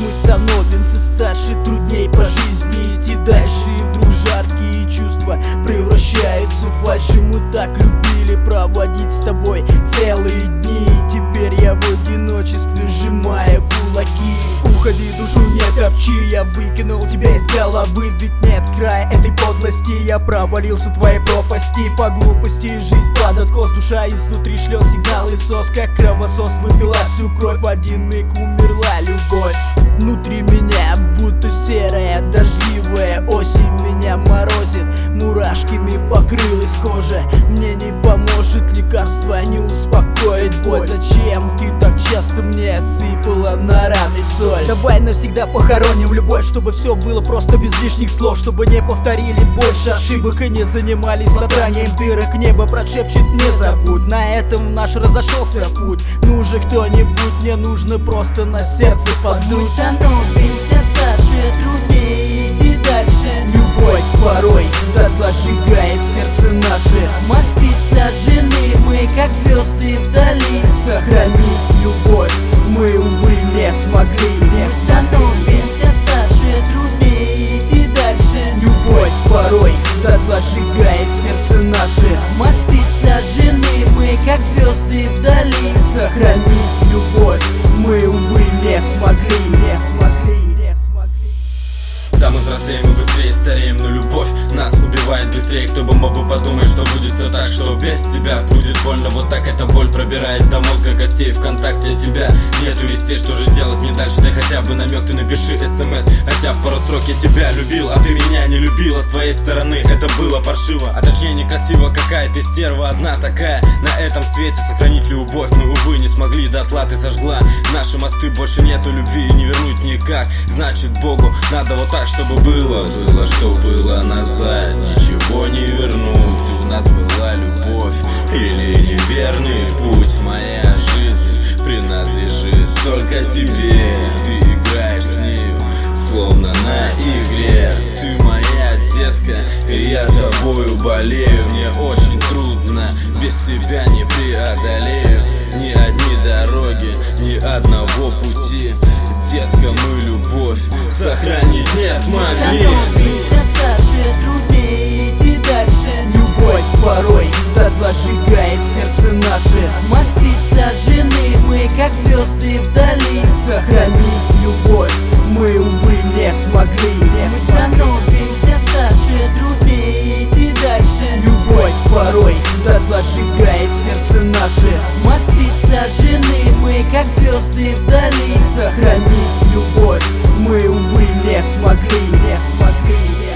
мы становимся старше, трудней по жизни идти дальше. И вдруг жаркие чувства превращаются в фальшь. Мы так любили проводить с тобой целые дни. Теперь я в одиночестве, сжимая кулаки. Уходи, душу не топчи, я выкинул тебя из головы. Ведь нет края этой подлости, я провалился в твоей пропасти. По глупости жизнь под откос, душа изнутри шлет сигналы СОС. Как кровосос выпила всю кровь, в один миг умерла любовь. Внутри меня будто серая дождливая осень меня морозит, мурашками покрылась кожа. Мне не поможет лекарство, не успокоит боль. Зачем ты так часто мне сыпала на раны соль? Давай навсегда похороним любовь, чтобы все было просто без лишних слов. Чтобы не повторили больше ошибок и не занимались латанием дырок. Небо прошепчет не забудь, на этом наш разошелся путь. Ну же кто-нибудь, мне нужно просто на сердце подуть. Становимся старше, труднее идти дальше. Любовь порой дотла сжигает сердце наше. Мосты сожжены, мы как звезды вдали. Сохранить любовь мы, увы, не смогли. Становимся старше, труднее идти дальше. Любовь порой дотла сжигает сердце наше. Мосты сожжены, мы как звезды вдали. Сохранить любовь мы, увы, не смогли, не смогли. Да, мы взрослеем и быстрее стареем, но любовь нас убивает быстрее. Кто бы мог бы подумать, что будет все так, что без тебя будет больно. Вот так эта боль пробирает до мозга костей. ВКонтакте тебя нету вестей, что же делать мне дальше? Да хотя бы намек ты напиши смс, хотя бы пару строк. Я тебя любил, а ты меня не любила. С твоей стороны это было паршиво, а точнее некрасиво. Какая ты стерва, одна такая на этом свете. Сохранить любовь мы, увы, не смогли, дотла ты сожгла наши мосты. Больше нету любви и не вернуть никак. Значит, Богу надо вот так, чтобы было, что было назад, ничего не вернуть. У нас была любовь или неверный путь. Моя жизнь принадлежит только тебе, и ты играешь с нею, словно на игре. Ты моя детка, и я тобою болею. Мне очень трудно, без тебя не преодолею ни одни дороги, ни одного пути. Детка, мы любовь сохранить не смогли. Становимся старше, труднее идти дальше. Любовь порой дотла сжигает сердце наше. Мосты сожжены, мы как звезды вдали. Сохранить любовь мы, увы, не смогли, не смогли. Становимся старше, труднее идти дальше. Любовь порой дотла сжигает сердце наше. Мосты сожжены, мы как звезды вдали. Сохранить любовь мы, увы, не смогли, не смогли.